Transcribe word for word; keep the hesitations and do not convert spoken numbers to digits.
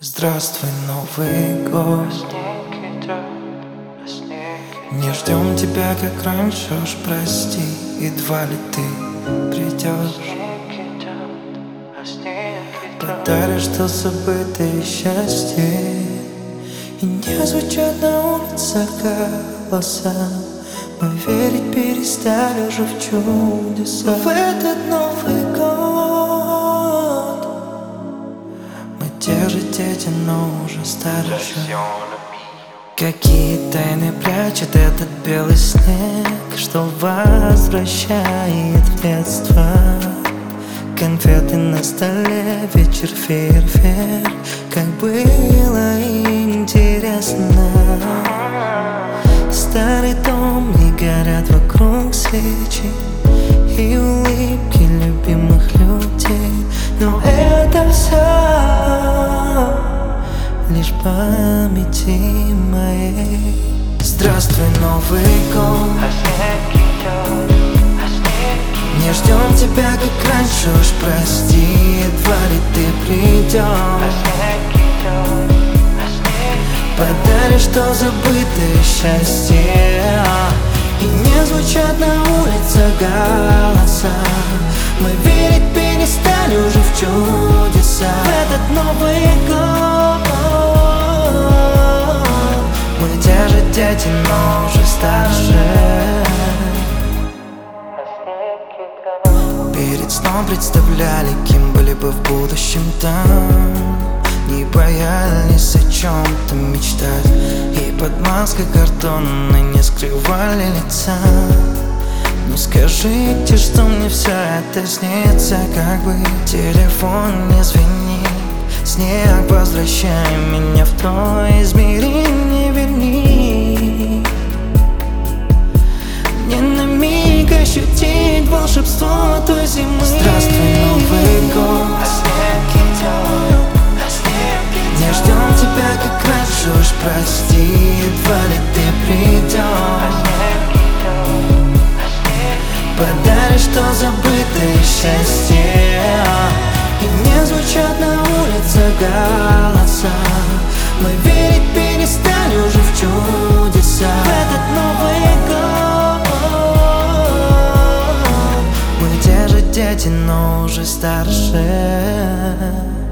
Здравствуй, Новый год. Не ждем тебя, как раньше, уж прости. Едва ли ты придешь, подаришь то забытое счастье. И не звучат на улицах голоса. Мы верить перестали уже в чудеса. В этот Новый год мы те же дети, но уже старше. Какие тайны прячет этот белый снег, что возвращает в детство. Конфеты на столе, вечер фейерверк. Как было интересно. Старый дом, и горят вокруг свечи, и улыбки любимых людей. Но это все лишь памяти моей. Здравствуй, Новый год. Не ждем тебя, как раньше, уж прости. Едва ли ты придешь, подаришь то забытое счастье. И не звучат на улицах голоса. Мы верить перестали уже в чудеса. В этот Новый год мы те же дети, но уже старше. Перед сном представляли, кем были бы в будущем там. Не боялись о чем-то мечтать, и под маской картонной не скрывали лица. Ну скажите, что мне все это снится, как бы телефон не звенит. Снег, возвращай меня в то измерение, верни. Мне на миг ощутить волшебство той зимы. Здравствуй, Новый год. Не ждем тебя, как раньше, уж прости. Едва ли ты придешь, подаришь то забытое счастье. И не звучат на улицах голоса. Мы верить перестали уже в чудеса. В этот Новый год мы те же дети, но уже старше.